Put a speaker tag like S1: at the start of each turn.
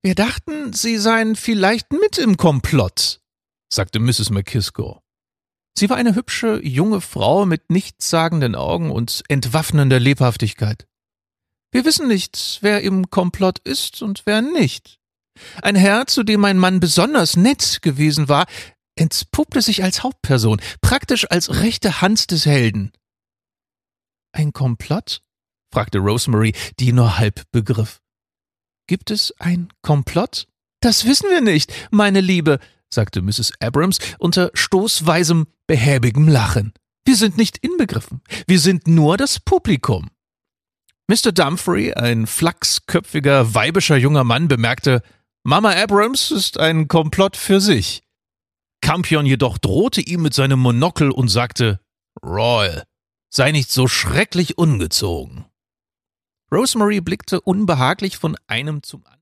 S1: Wir dachten, Sie seien vielleicht mit im Komplott, sagte Mrs. McKiskor. Sie war eine hübsche, junge Frau mit nichtssagenden Augen und entwaffnender Lebhaftigkeit. Wir wissen nicht, wer im Komplott ist und wer nicht. Ein Herr, zu dem mein Mann besonders nett gewesen war, entpuppte sich als Hauptperson, praktisch als rechte Hand des Helden. »Ein Komplott?« fragte Rosemary, die nur halb begriff. »Gibt es ein Komplott?« »Das wissen wir nicht, meine Liebe«, sagte Mrs. Abrams unter stoßweisem, behäbigem Lachen. »Wir sind nicht inbegriffen. Wir sind nur das Publikum.« Mr. Dumfrey, ein flachsköpfiger, weibischer junger Mann, bemerkte, »Mama Abrams ist ein Komplott für sich.« Campion jedoch drohte ihm mit seinem Monokel und sagte, »Royal, sei nicht so schrecklich ungezogen.« Rosemary blickte unbehaglich von einem zum anderen.